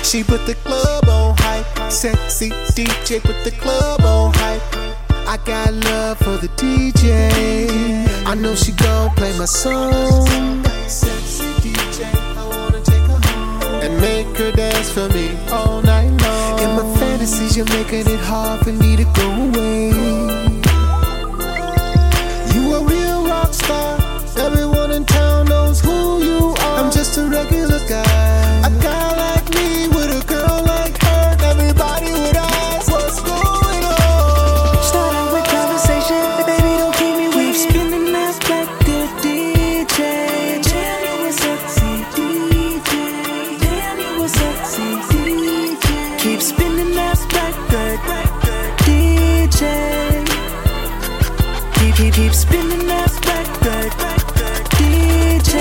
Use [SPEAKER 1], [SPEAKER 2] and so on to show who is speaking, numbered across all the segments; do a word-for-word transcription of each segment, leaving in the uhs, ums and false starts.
[SPEAKER 1] She put the club on hype. Sexy D J put the club on hype. I got love for the D J. I know she gon' play my song. Sexy D J, I wanna take her home and make her dance for me all night long. In my fantasies, you're making it hard for me to go away. You a real rock star. Everyone in town knows who you are. I'm just a regular guy. A guy like me with a girl like her. Everybody would ask what's going on.
[SPEAKER 2] Start out with conversation, but baby don't keep me waiting. Spinning that back, good D J. Damn, you a sexy D J. Damn, you a sexy D J. Keep spinning that back, good D J. Keep, keep, keep spinning that back, good D J.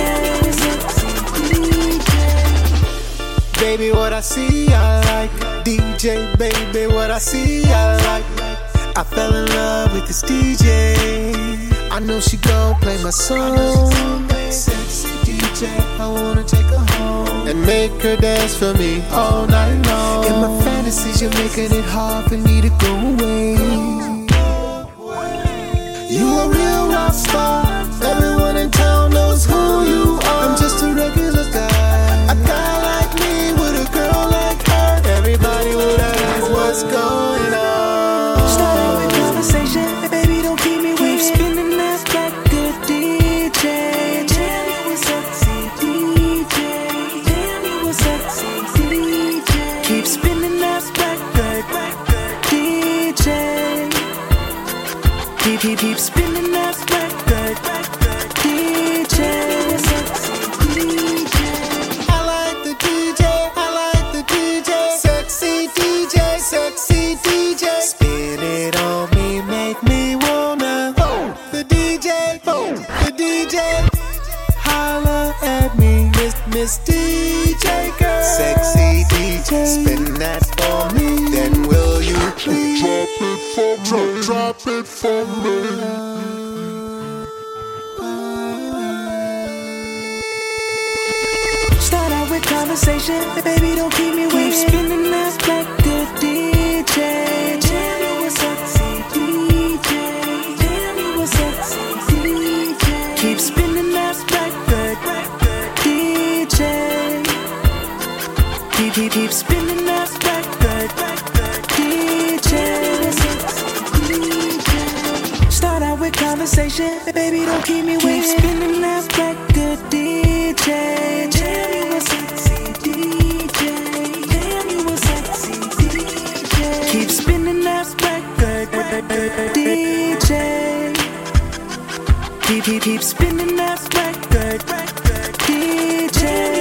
[SPEAKER 1] Baby, what I see, I like. D J, baby, what I see, I like. I fell in love with this D J. I know she gon' play my song. Sexy D J, I wanna take her home and make her dance for me all night long. In my fantasies, you're making it hard for me to go away. You a real rock star. Everyone in town knows who you are. I'm just a regular guy. A guy like me with a girl like her. Everybody would ask what's going on.
[SPEAKER 2] Start out with conversation, but baby don't keep me waiting. Spinning that back, good D J. Damn, you a sexy D J. Damn, you a sexy D J. Keep spinning that back, good D J. Keep, keep, keep spinning that back, good D J. Sexy D J.
[SPEAKER 1] I like the D J, I like the D J. Sexy D J, sexy D J. Spin it on me, make me wanna. The D J, the D J. Holla at me, Miss Miss D J girl. Sexy D J, spin that for me. Then will you please drop it for me? Drop, drop it for me.
[SPEAKER 2] Start out with conversation, but baby don't keep me waiting. Spinning that back, good D J. Damn, you a sexy D J. Damn, you a sexy D J. Keep spinning that back, good D J. Keep, keep, keep spinning that back, good D J. D J. Start out with conversation, but baby don't keep me waiting. Spinning that back, good D J. Damn, you a sexy D J. Damn, you a sexy D J. Keep spinning that back, good D J. Keep, keep, keep spinning that back, good D J.